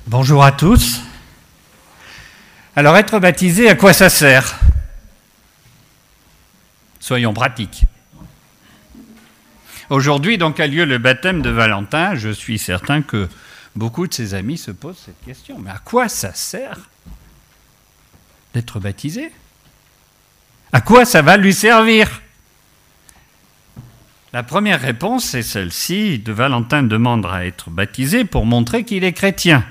Bonjour à tous. Alors, être baptisé, à quoi ça sert? Soyons pratiques. Aujourd'hui, donc, a lieu le baptême de Valentin. Je suis certain que beaucoup de ses amis se posent cette question. Mais à quoi ça sert d'être baptisé? À quoi ça va lui servir? La première réponse est celle-ci. De Valentin demande à être baptisé pour montrer qu'il est chrétien.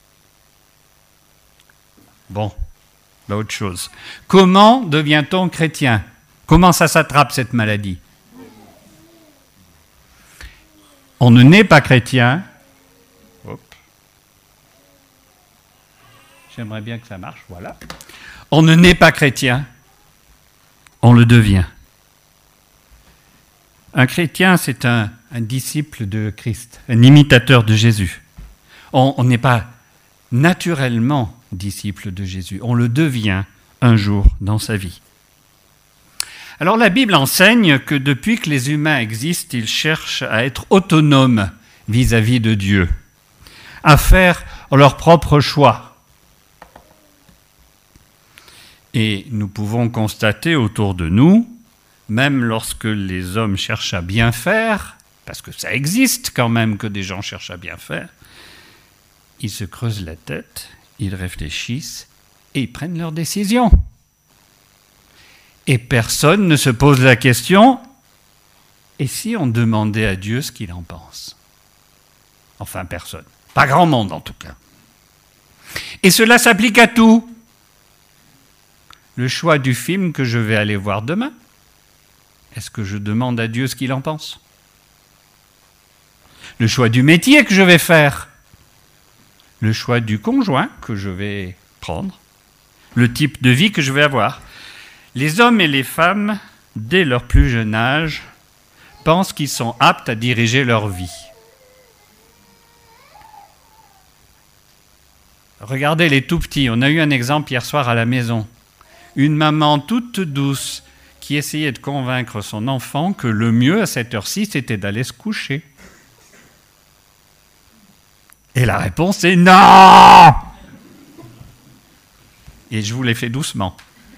Bon, autre chose. Comment devient-on chrétien? Comment ça s'attrape cette maladie? On ne naît pas chrétien. Hop. J'aimerais bien que ça marche, voilà. On ne naît pas chrétien, on le devient. Un chrétien, c'est un disciple de Christ, un imitateur de Jésus. On n'est pas naturellement disciple de Jésus, on le devient un jour dans sa vie. Alors la Bible enseigne que depuis que les humains existent, ils cherchent à être autonomes vis-à-vis de Dieu, à faire leur propre choix. Et nous pouvons constater autour de nous, même lorsque les hommes cherchent à bien faire, parce que ça existe quand même que des gens cherchent à bien faire, ils se creusent la tête, ils réfléchissent et ils prennent leurs décisions. Et personne ne se pose la question, et si on demandait à Dieu ce qu'il en pense? Enfin, personne. Pas grand monde en tout cas. Et cela s'applique à tout. Le choix du film que je vais aller voir demain, est-ce que je demande à Dieu ce qu'il en pense? Le choix du métier que je vais faire, le choix du conjoint que je vais prendre, le type de vie que je vais avoir. Les hommes et les femmes, dès leur plus jeune âge, pensent qu'ils sont aptes à diriger leur vie. Regardez les tout petits, on a eu un exemple hier soir à la maison. Une maman toute douce qui essayait de convaincre son enfant que le mieux à cette heure-ci, c'était d'aller se coucher. Et la réponse est non! Et je vous l'ai fait doucement.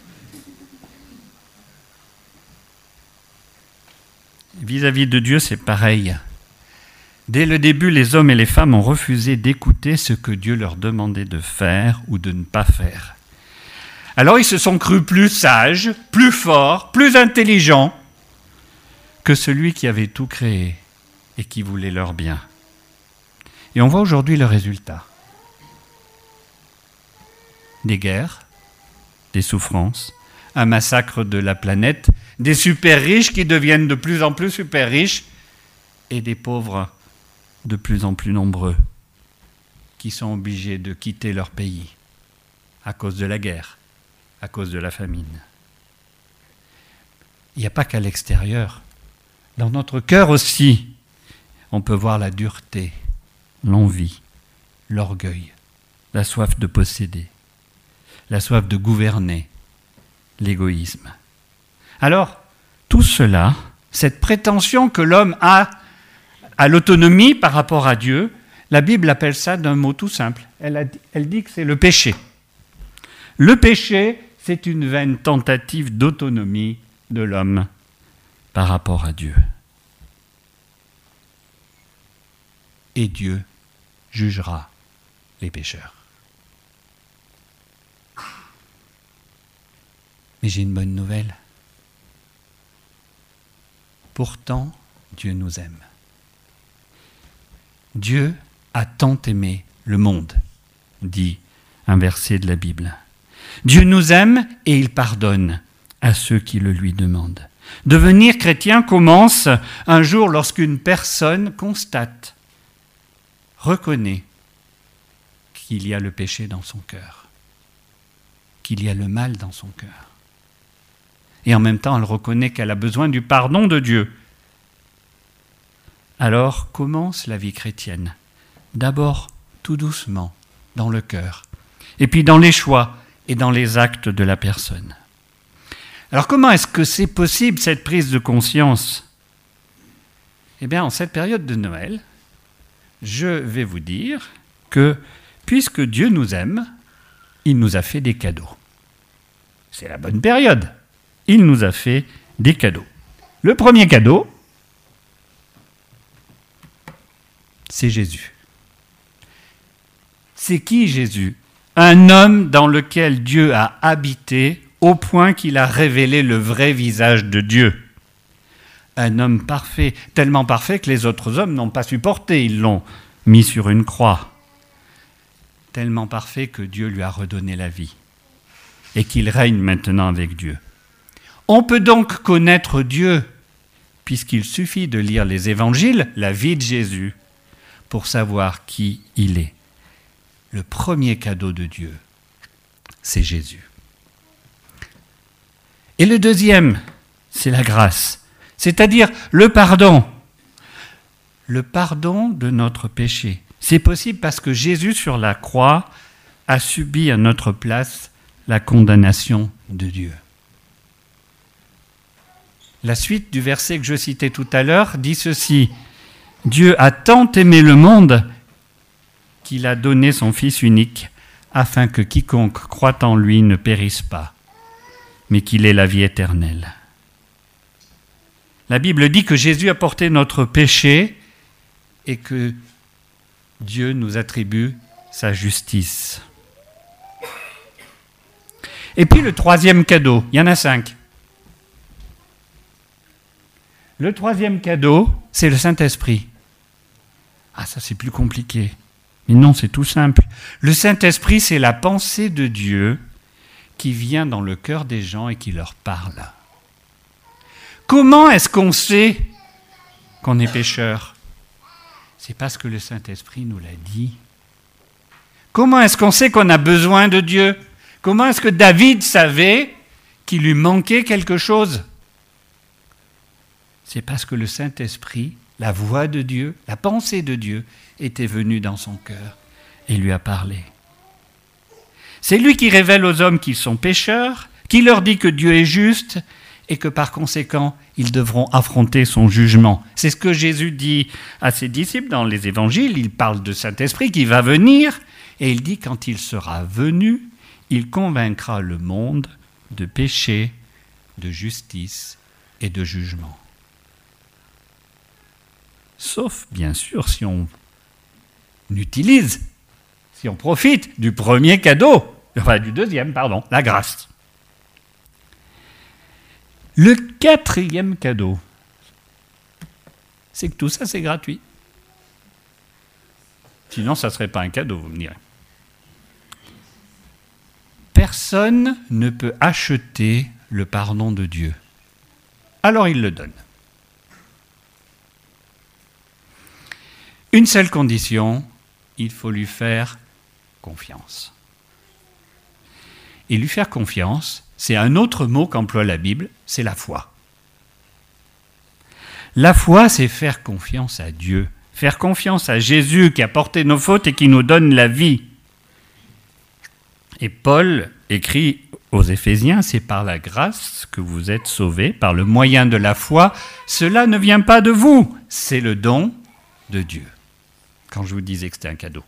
Vis-à-vis de Dieu, c'est pareil. Dès le début, les hommes et les femmes ont refusé d'écouter ce que Dieu leur demandait de faire ou de ne pas faire. Alors ils se sont crus plus sages, plus forts, plus intelligents que celui qui avait tout créé et qui voulait leur bien. Et on voit aujourd'hui le résultat. Des guerres, des souffrances, un massacre de la planète, des super riches qui deviennent de plus en plus super riches et des pauvres de plus en plus nombreux qui sont obligés de quitter leur pays à cause de la guerre, à cause de la famine. Il n'y a pas qu'à l'extérieur. Dans notre cœur aussi, on peut voir la dureté, l'envie, l'orgueil, la soif de posséder, la soif de gouverner, l'égoïsme. Alors, tout cela, cette prétention que l'homme a à l'autonomie par rapport à Dieu, la Bible appelle ça d'un mot tout simple. Elle dit que c'est le péché. Le péché, c'est une vaine tentative d'autonomie de l'homme par rapport à Dieu. Et Dieu jugera les pécheurs. Mais j'ai une bonne nouvelle. Pourtant, Dieu nous aime. Dieu a tant aimé le monde, dit un verset de la Bible. Dieu nous aime et il pardonne à ceux qui le lui demandent. Devenir chrétien commence un jour lorsqu'une personne constate, reconnaît qu'il y a le péché dans son cœur, qu'il y a le mal dans son cœur. Et en même temps, elle reconnaît qu'elle a besoin du pardon de Dieu. Alors commence la vie chrétienne. D'abord, tout doucement, dans le cœur, et puis dans les choix et dans les actes de la personne. Alors comment est-ce que c'est possible, cette prise de conscience? Eh bien, en cette période de Noël, je vais vous dire que puisque Dieu nous aime, il nous a fait des cadeaux. C'est la bonne période. Il nous a fait des cadeaux. Le premier cadeau, c'est Jésus. C'est qui Jésus? Un homme dans lequel Dieu a habité au point qu'il a révélé le vrai visage de Dieu. Un homme parfait, tellement parfait que les autres hommes n'ont pas supporté, ils l'ont mis sur une croix. Tellement parfait que Dieu lui a redonné la vie et qu'il règne maintenant avec Dieu. On peut donc connaître Dieu, puisqu'il suffit de lire les évangiles, la vie de Jésus, pour savoir qui il est. Le premier cadeau de Dieu, c'est Jésus. Et le deuxième, c'est la grâce, c'est-à-dire le pardon. Le pardon de notre péché. C'est possible parce que Jésus, sur la croix, a subi à notre place la condamnation de Dieu. La suite du verset que je citais tout à l'heure dit ceci. « Dieu a tant aimé le monde qu'il a donné son Fils unique, afin que quiconque croit en lui ne périsse pas, mais qu'il ait la vie éternelle. » La Bible dit que Jésus a porté notre péché et que Dieu nous attribue sa justice. Et puis le troisième cadeau, il y en a 5. Le troisième cadeau, c'est le Saint-Esprit. Ah, ça c'est plus compliqué. Mais non, c'est tout simple. Le Saint-Esprit, c'est la pensée de Dieu qui vient dans le cœur des gens et qui leur parle. Comment est-ce qu'on sait qu'on est pécheur? C'est parce que le Saint-Esprit nous l'a dit. Comment est-ce qu'on sait qu'on a besoin de Dieu? Comment est-ce que David savait qu'il lui manquait quelque chose? C'est parce que le Saint-Esprit, la voix de Dieu, la pensée de Dieu, était venue dans son cœur et lui a parlé. C'est lui qui révèle aux hommes qu'ils sont pécheurs, qui leur dit que Dieu est juste et que par conséquent, ils devront affronter son jugement. C'est ce que Jésus dit à ses disciples dans les évangiles. Il parle de Saint-Esprit qui va venir et il dit quand il sera venu, il convaincra le monde de péché, de justice et de jugement. Sauf, bien sûr, si on utilise, si on profite du premier cadeau, enfin du deuxième, pardon, la grâce. Le quatrième cadeau, c'est que tout ça, c'est gratuit. Sinon, ça ne serait pas un cadeau, vous me direz. Personne ne peut acheter le pardon de Dieu. Alors il le donne. Une seule condition, il faut lui faire confiance. Et lui faire confiance, c'est un autre mot qu'emploie la Bible, c'est la foi. La foi, c'est faire confiance à Dieu, faire confiance à Jésus qui a porté nos fautes et qui nous donne la vie. Et Paul écrit aux Éphésiens, c'est par la grâce que vous êtes sauvés, par le moyen de la foi. Cela ne vient pas de vous, c'est le don de Dieu. Quand je vous disais que c'était un cadeau.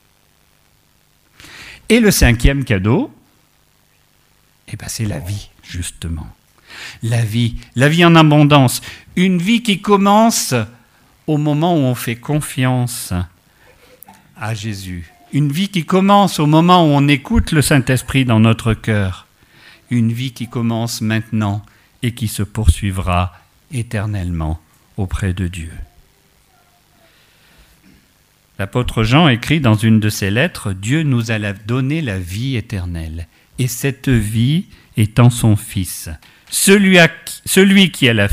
Et le cinquième cadeau, c'est la vie, justement. La vie en abondance. Une vie qui commence au moment où on fait confiance à Jésus. Une vie qui commence au moment où on écoute le Saint-Esprit dans notre cœur. Une vie qui commence maintenant et qui se poursuivra éternellement auprès de Dieu. L'apôtre Jean écrit dans une de ses lettres « Dieu nous a donné la vie éternelle, et cette vie est en son Fils. Celui qui a le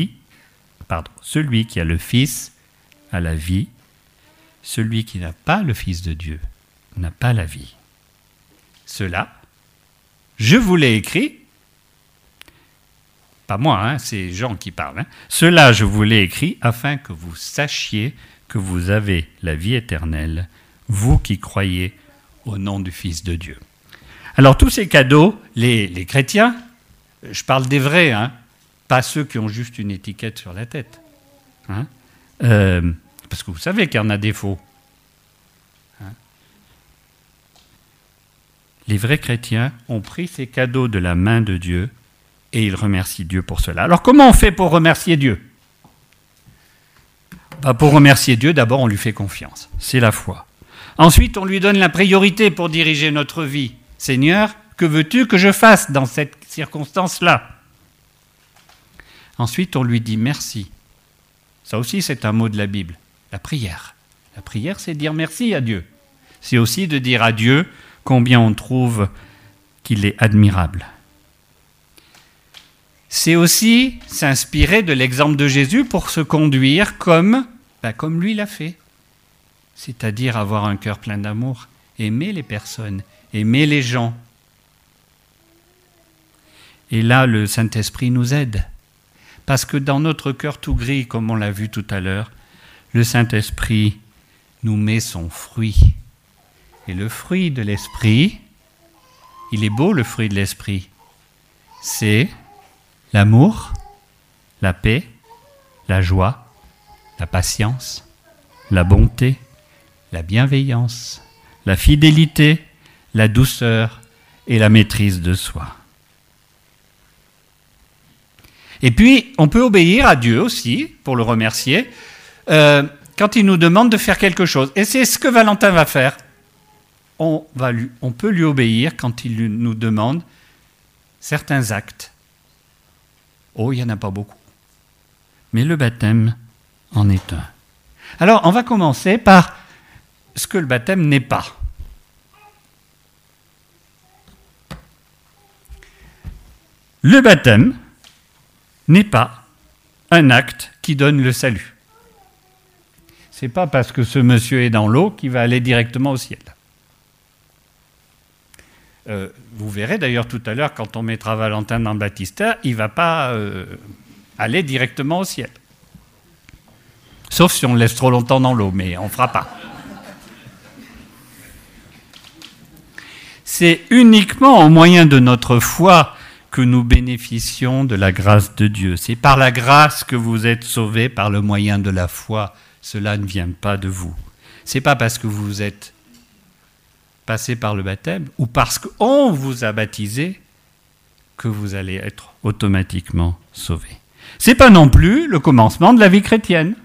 Fils a la vie, celui qui n'a pas le Fils de Dieu n'a pas la vie. Cela, je vous l'ai écrit, pas moi, c'est Jean qui parle, cela je vous l'ai écrit afin que vous sachiez que vous avez la vie éternelle, vous qui croyez au nom du Fils de Dieu. » Alors tous ces cadeaux, les chrétiens, je parle des vrais, pas ceux qui ont juste une étiquette sur la tête. Parce que vous savez qu'il y en a des faux. Les vrais chrétiens ont pris ces cadeaux de la main de Dieu et ils remercient Dieu pour cela. Alors comment on fait pour remercier Dieu ? Pour remercier Dieu, d'abord on lui fait confiance, c'est la foi. Ensuite, on lui donne la priorité pour diriger notre vie. Seigneur, que veux-tu que je fasse dans cette circonstance-là ? Ensuite, on lui dit merci. Ça aussi, c'est un mot de la Bible. La prière. La prière, c'est dire merci à Dieu. C'est aussi de dire à Dieu combien on trouve qu'il est admirable. C'est aussi s'inspirer de l'exemple de Jésus pour se conduire comme lui l'a fait. C'est-à-dire avoir un cœur plein d'amour, aimer les personnes, aimer les gens. Et là, le Saint-Esprit nous aide. Parce que dans notre cœur tout gris, comme on l'a vu tout à l'heure, le Saint-Esprit nous met son fruit. Et le fruit de l'Esprit, il est beau le fruit de l'Esprit. C'est l'amour, la paix, la joie, la patience, la bonté, la bienveillance, la fidélité, la douceur et la maîtrise de soi. Et puis, on peut obéir à Dieu aussi, pour le remercier, quand il nous demande de faire quelque chose. Et c'est ce que Valentin va faire. On peut lui obéir quand il nous demande certains actes. Oh, il n'y en a pas beaucoup. Mais le baptême en est un. Alors, on va commencer par ce que le baptême n'est pas. Le baptême n'est pas un acte qui donne le salut. Ce n'est pas parce que ce monsieur est dans l'eau qu'il va aller directement au ciel. Vous verrez d'ailleurs tout à l'heure, quand on mettra Valentin dans le baptistère, il ne va pas aller directement au ciel. Sauf si on le laisse trop longtemps dans l'eau, mais on ne fera pas. C'est uniquement au moyen de notre foi que nous bénéficions de la grâce de Dieu. C'est par la grâce que vous êtes sauvés, par le moyen de la foi. Cela ne vient pas de vous. Ce n'est pas parce que vous êtes passé par le baptême ou parce qu'on vous a baptisé que vous allez être automatiquement sauvés. Ce n'est pas non plus le commencement de la vie chrétienne.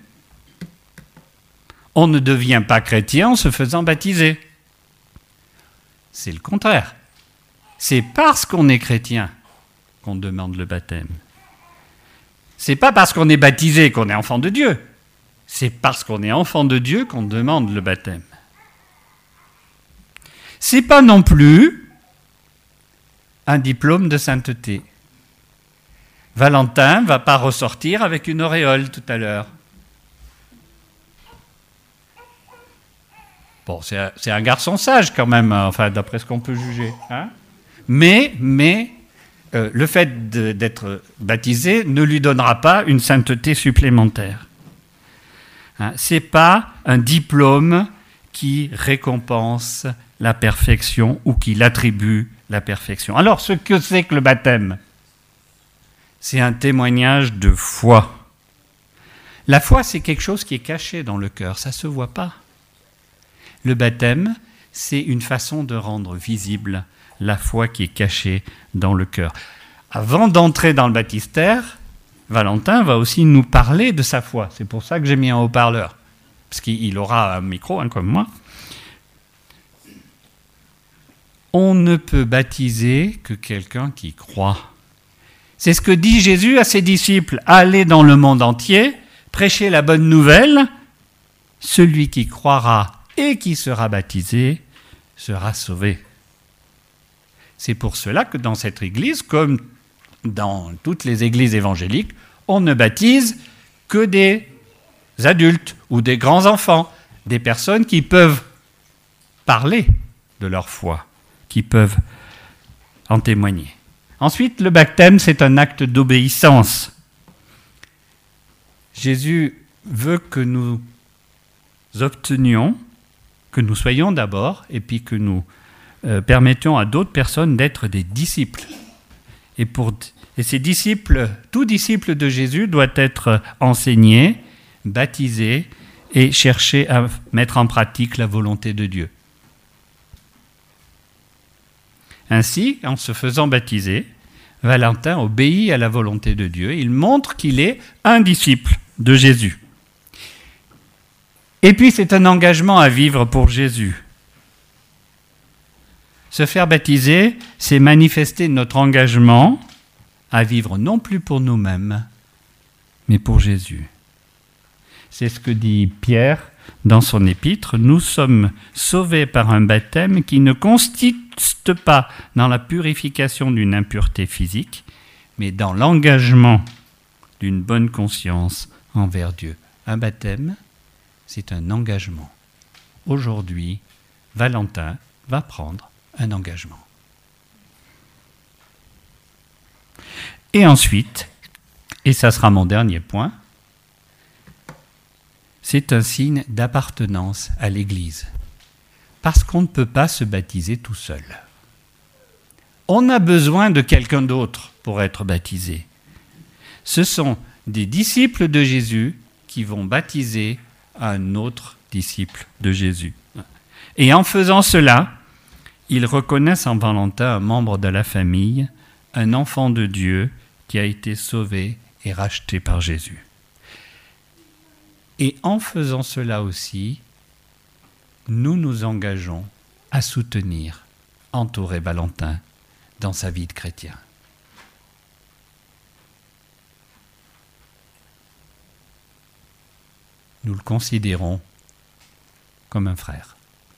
On ne devient pas chrétien en se faisant baptiser. C'est le contraire. C'est parce qu'on est chrétien qu'on demande le baptême. C'est pas parce qu'on est baptisé qu'on est enfant de Dieu. C'est parce qu'on est enfant de Dieu qu'on demande le baptême. C'est pas non plus un diplôme de sainteté. Valentin va pas ressortir avec une auréole tout à l'heure. Bon, c'est un garçon sage quand même, enfin d'après ce qu'on peut juger. Hein, mais le fait d'être baptisé ne lui donnera pas une sainteté supplémentaire. Hein, c'est pas un diplôme qui récompense la perfection ou qui l'attribue la perfection. Alors, ce que c'est que le baptême ? C'est un témoignage de foi. La foi, c'est quelque chose qui est caché dans le cœur, ça ne se voit pas. Le baptême, c'est une façon de rendre visible la foi qui est cachée dans le cœur. Avant d'entrer dans le baptistère, Valentin va aussi nous parler de sa foi. C'est pour ça que j'ai mis un haut-parleur, parce qu'il aura un micro, comme moi. On ne peut baptiser que quelqu'un qui croit. C'est ce que dit Jésus à ses disciples. Allez dans le monde entier, prêchez la bonne nouvelle. Celui qui croira et qui sera baptisé sera sauvé. C'est pour cela que dans cette église, comme dans toutes les églises évangéliques, on ne baptise que des adultes ou des grands enfants, des personnes qui peuvent parler de leur foi, qui peuvent en témoigner. Ensuite, le baptême, c'est un acte d'obéissance. Jésus veut que nous obtenions, que nous soyons d'abord, et puis que nous permettions à d'autres personnes d'être des disciples. Et ces disciples, tout disciple de Jésus doit être enseigné, baptisé et chercher à mettre en pratique la volonté de Dieu. Ainsi, en se faisant baptiser, Valentin obéit à la volonté de Dieu. Il montre qu'il est un disciple de Jésus. Et puis, c'est un engagement à vivre pour Jésus. Se faire baptiser, c'est manifester notre engagement à vivre non plus pour nous-mêmes, mais pour Jésus. C'est ce que dit Pierre dans son épître. Nous sommes sauvés par un baptême qui ne consiste pas dans la purification d'une impureté physique, mais dans l'engagement d'une bonne conscience envers Dieu. Un baptême, c'est un engagement. Aujourd'hui, Valentin va prendre un engagement. Et ensuite, et ça sera mon dernier point, c'est un signe d'appartenance à l'Église. Parce qu'on ne peut pas se baptiser tout seul. On a besoin de quelqu'un d'autre pour être baptisé. Ce sont des disciples de Jésus qui vont baptiser un autre disciple de Jésus. Et en faisant cela, ils reconnaissent en Valentin un membre de la famille, un enfant de Dieu qui a été sauvé et racheté par Jésus. Et en faisant cela aussi, nous nous engageons à soutenir, entourer Valentin dans sa vie de chrétien. Nous le considérons comme un frère.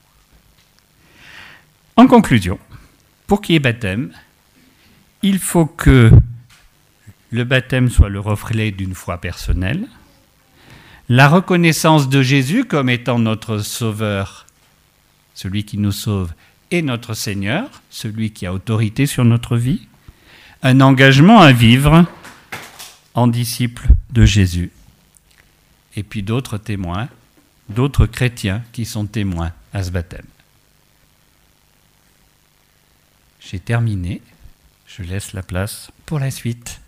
En conclusion, pour qu'il y ait baptême, il faut que le baptême soit le reflet d'une foi personnelle, la reconnaissance de Jésus comme étant notre Sauveur, celui qui nous sauve, et notre Seigneur, celui qui a autorité sur notre vie, un engagement à vivre en disciple de Jésus. Et puis d'autres témoins, d'autres chrétiens qui sont témoins à ce baptême. J'ai terminé, je laisse la place pour la suite.